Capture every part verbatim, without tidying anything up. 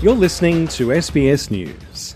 You're listening to S B S News.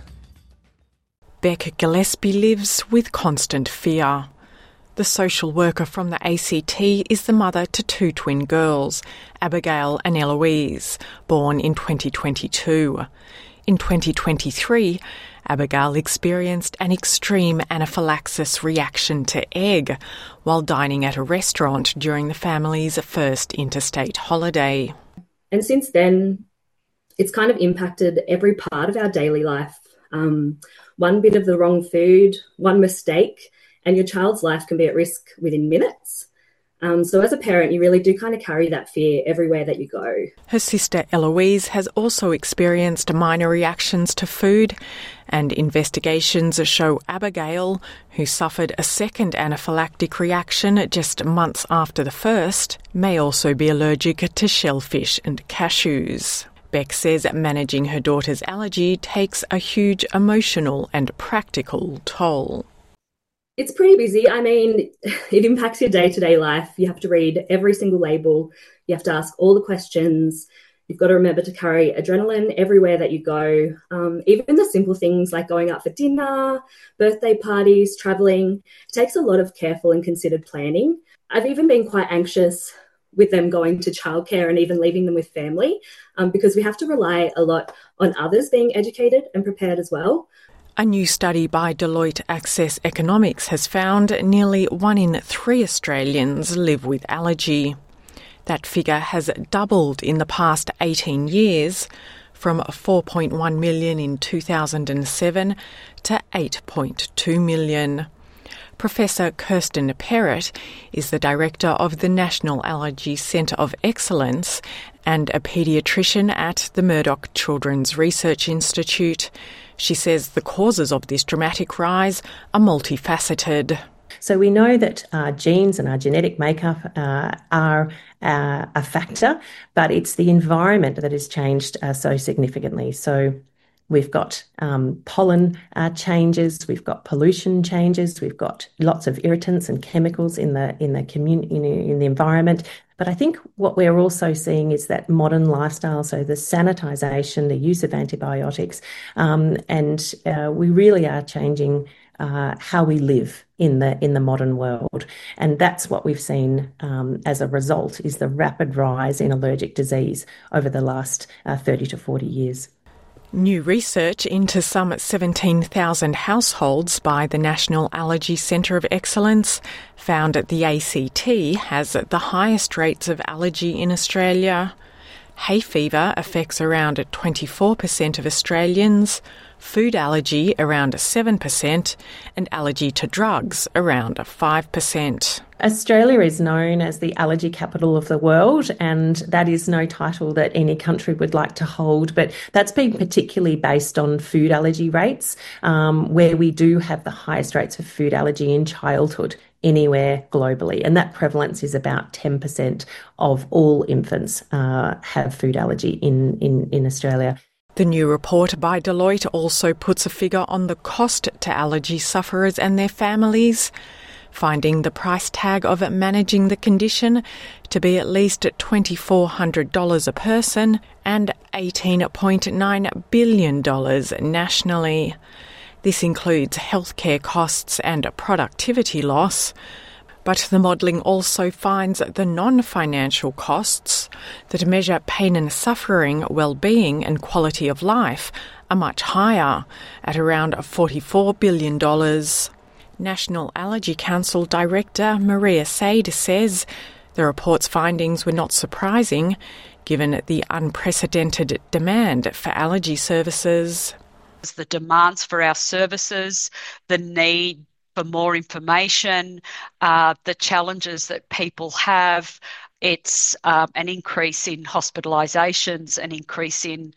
Beck Gillespie lives with constant fear. The social worker from the A C T is the mother to two twin girls, Abigail and Eloise, born in twenty twenty-two. In twenty twenty-three, Abigail experienced an extreme anaphylaxis reaction to egg while dining at a restaurant during the family's first interstate holiday. And since then, it's kind of impacted every part of our daily life. Um, one bit of the wrong food, one mistake, and your child's life can be at risk within minutes. Um, so as a parent, you really do kind of carry that fear everywhere that you go. Her sister Eloise has also experienced minor reactions to food, and investigations show Abigail, who suffered a second anaphylactic reaction just months after the first, may also be allergic to shellfish and cashews. Beck says managing her daughter's allergy takes a huge emotional and practical toll. It's pretty busy. I mean, it impacts your day-to-day life. You have to read every single label. You have to ask all the questions. You've got to remember to carry adrenaline everywhere that you go. Um, even the simple things like going out for dinner, birthday parties, travelling. It takes a lot of careful and considered planning. I've even been quite anxious with them going to childcare and even leaving them with family um, because we have to rely a lot on others being educated and prepared as well. A new study by Deloitte Access Economics has found nearly one in three Australians live with allergy. That figure has doubled in the past eighteen years, from four point one million in two thousand seven to eight point two million. Professor Kirsten Perrett is the director of the National Allergy Centre of Excellence and a paediatrician at the Murdoch Children's Research Institute. She says the causes of this dramatic rise are multifaceted. So we know that our genes and our genetic makeup uh, are uh, a factor, but it's the environment that has changed uh, so significantly. So we've got um, pollen uh, changes, we've got pollution changes, we've got lots of irritants and chemicals in the in the commun- in, in the environment. But I think what we're also seeing is that modern lifestyle, so the sanitisation, the use of antibiotics, um, and uh, we really are changing uh, how we live in the in the modern world. And that's what we've seen um, as a result, is the rapid rise in allergic disease over the last uh, thirty to forty years. New research into some seventeen thousand households by the National Allergy Centre of Excellence found that the A C T has the highest rates of allergy in Australia. Hay fever affects around twenty-four percent of Australians, food allergy around seven percent, and allergy to drugs around five percent. Australia is known as the allergy capital of the world, and that is no title that any country would like to hold, but that's been particularly based on food allergy rates, um, where we do have the highest rates of food allergy in childhood anywhere globally, and that prevalence is about ten percent of all infants uh, have food allergy in, in, in Australia. The new report by Deloitte also puts a figure on the cost to allergy sufferers and their families, finding the price tag of managing the condition to be at least two thousand four hundred dollars a person and eighteen point nine billion dollars nationally. This includes healthcare costs and productivity loss, but the modelling also finds the non-financial costs that measure pain and suffering, well-being and quality of life are much higher, at around forty-four billion dollars. National Allergy Council Director Maria Sade says the report's findings were not surprising, given the unprecedented demand for allergy services. The demands for our services, the need for more information, uh, the challenges that people have. It's um, an increase in hospitalisations, an increase in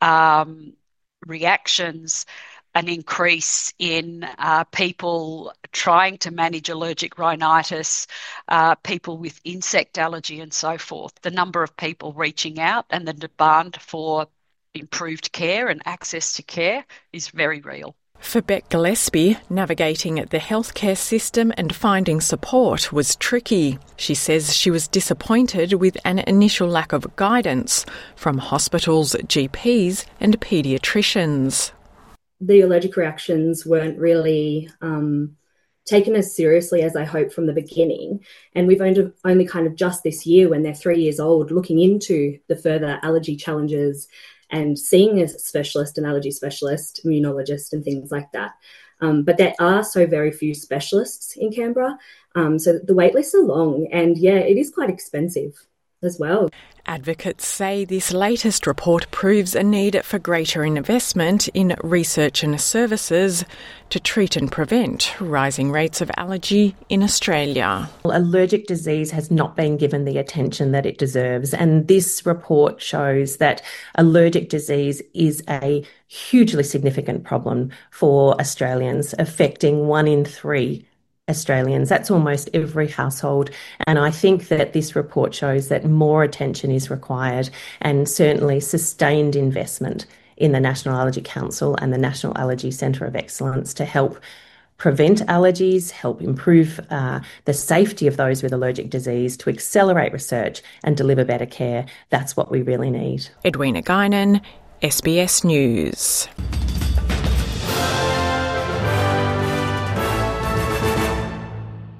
um, reactions, an increase in uh, people trying to manage allergic rhinitis, uh, people with insect allergy and so forth. The number of people reaching out and the demand for improved care and access to care is very real. For Beck Gillespie, navigating the healthcare system and finding support was tricky. She says she was disappointed with an initial lack of guidance from hospitals, G Ps and paediatricians. The allergic reactions weren't really um, taken as seriously as I hoped from the beginning. And we've only, only kind of just this year, when they're three years old, looking into the further allergy challenges and seeing a specialist, an allergy specialist, immunologist and things like that. Um, but there are so very few specialists in Canberra. Um, so the wait lists are long, and yeah, it is quite expensive as well. Advocates say this latest report proves a need for greater investment in research and services to treat and prevent rising rates of allergy in Australia. Allergic disease has not been given the attention that it deserves, and this report shows that allergic disease is a hugely significant problem for Australians, affecting one in three Australians. That's almost every household. And I think that this report shows that more attention is required, and certainly sustained investment in the National Allergy Council and the National Allergy Centre of Excellence to help prevent allergies, help improve uh, the safety of those with allergic disease, to accelerate research and deliver better care. That's what we really need. Edwina Guinan, S B S News.